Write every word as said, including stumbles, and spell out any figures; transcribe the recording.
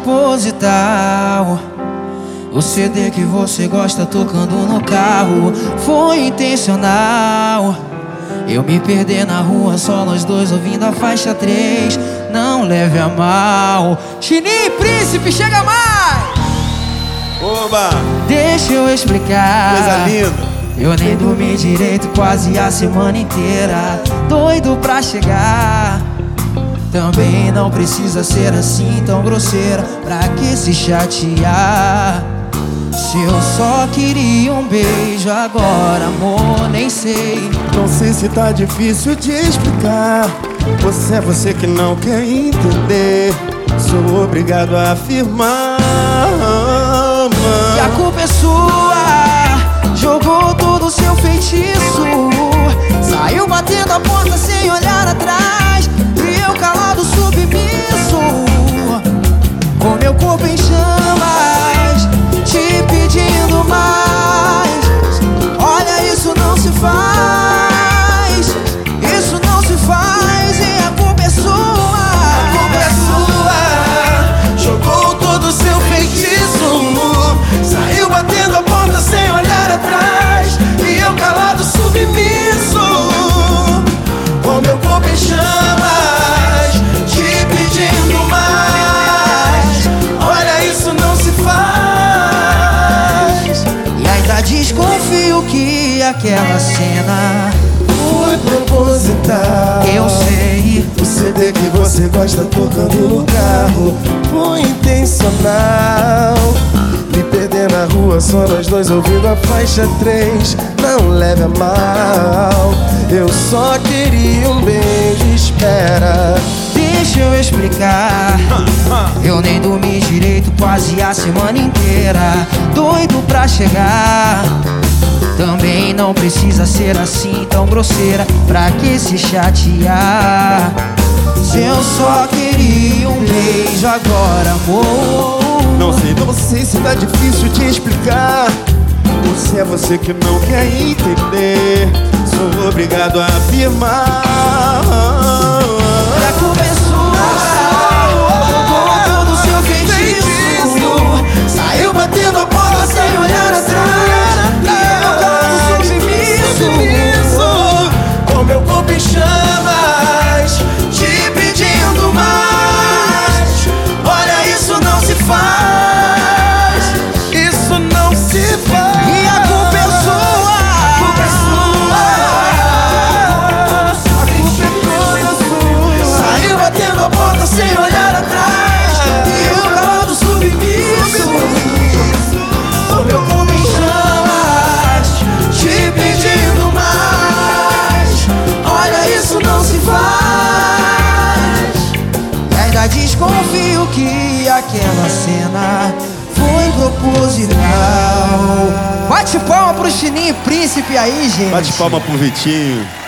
proposital. O C D que você gosta tocando no carro foi intencional. Eu me perder na rua, só nós dois ouvindo a faixa três. Não leve a mal. Chininho Príncipe, chega mais! Oba! Deixa eu explicar. Coisa linda. Eu nem dormi direito quase a semana inteira, doido pra chegar. Também não precisa ser assim tão grosseira, pra que se chatear? Se eu só queria um beijo agora, amor, nem sei. Não sei se tá difícil de explicar. Você é você que não quer entender. Sou obrigado a afirmar. E a culpa é sua, jogou todo o seu feitiço. Saiu batendo a porta sem olhar atrás, e eu calado submisso, com meu corpo em chamas, te pedindo mais. Olha, isso não se faz, isso não se faz. E a culpa é sua, a culpa é sua, jogou todo o seu feitiço. Saiu batendo a porta sem olhar atrás, e eu calado submisso, com meu corpo em chamas, te pedindo mais. Olha, isso não se faz. E ainda desconfio que aquela cena foi proposital. eu sei. O C D que você gosta tocando no carro foi intencional. Me perder na rua, só nós dois ouvindo a faixa três. Não leve a mal, eu só queria um beijo, espera. Deixa eu explicar. Eu nem dormi direito quase a semana inteira, doido pra chegar. Também não precisa ser assim tão grosseira, pra que se chatear? Se eu só queria um beijo agora, amor. Não sei, não sei se tá difícil de explicar. Você é você que não quer entender. Sou obrigado a afirmar. A culpa é sua, jogou todo o seu feitiço. Saiu batendo a porta sem olhar atrás, e eu calado submisso, com meu corpo em chamas, te pedindo mais. Olha, isso não se faz, isso não se faz. e a culpa é sua, A culpa é sua, a culpa é toda sua. Saiu batendo a porta sem olhar atrás, e eu calado submisso, com meu corpo em chamas, te pedindo mais. Olha, isso não se faz. e ainda desconfio que aquela cena foi proposital. Bate palma pro Chininho Príncipe aí, gente. Bate palma pro Vitinho.